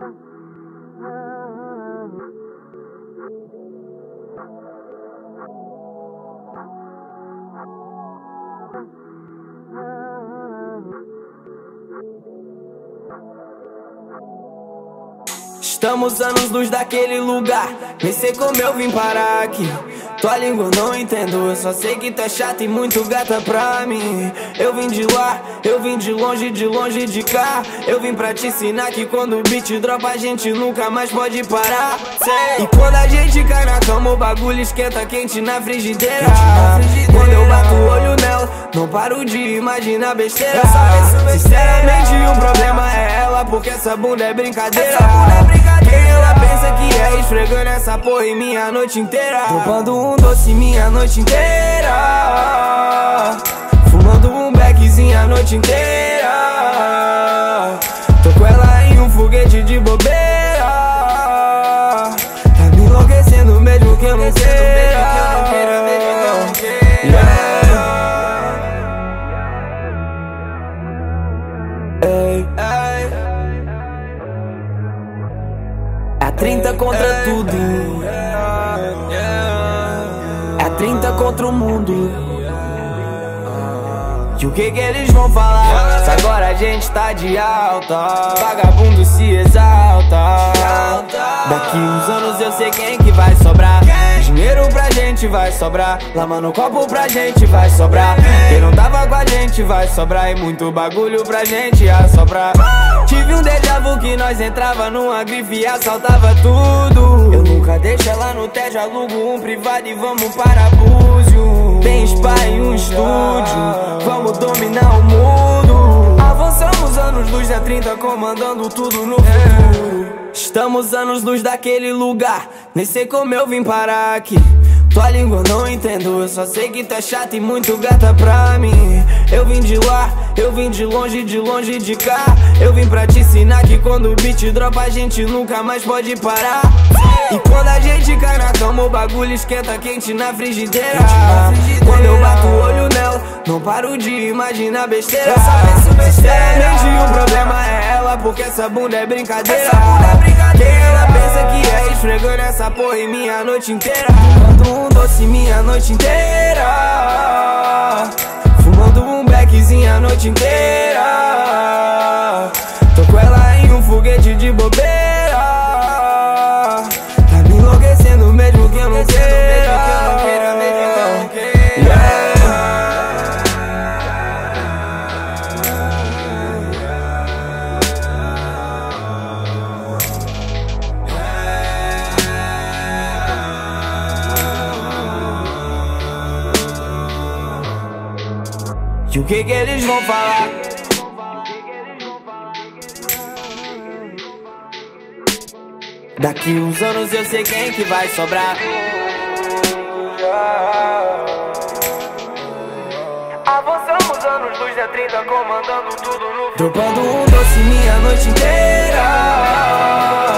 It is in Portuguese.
Estamos anos-luz daquele lugar, nem sei como eu vim parar aqui. Tua língua eu não entendo, eu só sei que tu é chata e muito gata pra mim. Eu vim de lá, eu vim de longe de cá. Eu vim pra te ensinar que quando o beat dropa a gente nunca mais pode parar. Sei. E quando a gente cai na cama o bagulho esquenta quente na frigideira. Quando eu bato o olho nela, não paro de imaginar besteira. Sinceramente o problema é ela, porque essa bunda é brincadeira. Quem ela pensa que é, esfregando essa porra em minha noite inteira. Roubando um doce minha noite inteira. Fumando um beckzinho a noite inteira. Tô com ela em um foguete de bobeira. Tá me enlouquecendo mesmo que eu não queira. Ei, ei. É 30 contra tudo. É 30 contra o mundo. E o que eles vão falar? Se agora a gente tá de alta, vagabundo se exalta. Daqui uns anos eu sei quem que vai sobrar. Dinheiro pra gente vai sobrar. Lama no copo pra gente vai sobrar. Quem não tava com a gente vai sobrar. E muito bagulho pra gente ia sobrar. Tive um déjà vu que nós entrava numa grife e assaltava tudo. Eu nunca deixo ela no tédio, alugo um privado e vamos para Búzios. Tem spa e um estúdio, vamos dominar o mundo. Avançamos anos-luz, é 30 comandando tudo no futuro. Estamos anos-luz daquele lugar, nem sei como eu vim parar aqui. Tua língua eu não entendo, eu só sei que tu é chata e muito gata pra mim. Eu vim de lá, eu vim de longe de cá. Eu vim pra te ensinar que quando o beat dropa a gente nunca mais pode parar. E quando a gente cai na cama o bagulho esquenta quente na frigideira. Quando eu bato o olho nela, não paro de imaginar besteira. Sinceramente o problema é ela, porque essa bunda é brincadeira. Quem ela pensa que é, esfregando essa porra em minha noite inteira. Fumando um doce minha noite inteira. Fumando um beckzinho a noite inteira. Tô com ela em um foguete de bobeira. Tá me enlouquecendo mesmo que eu não queira. E o que eles vão falar? Daqui uns anos eu sei quem que vai sobrar. Avançamos anos-luz, é 30 comandando tudo no futuro. Dropando um doce minha noite inteira.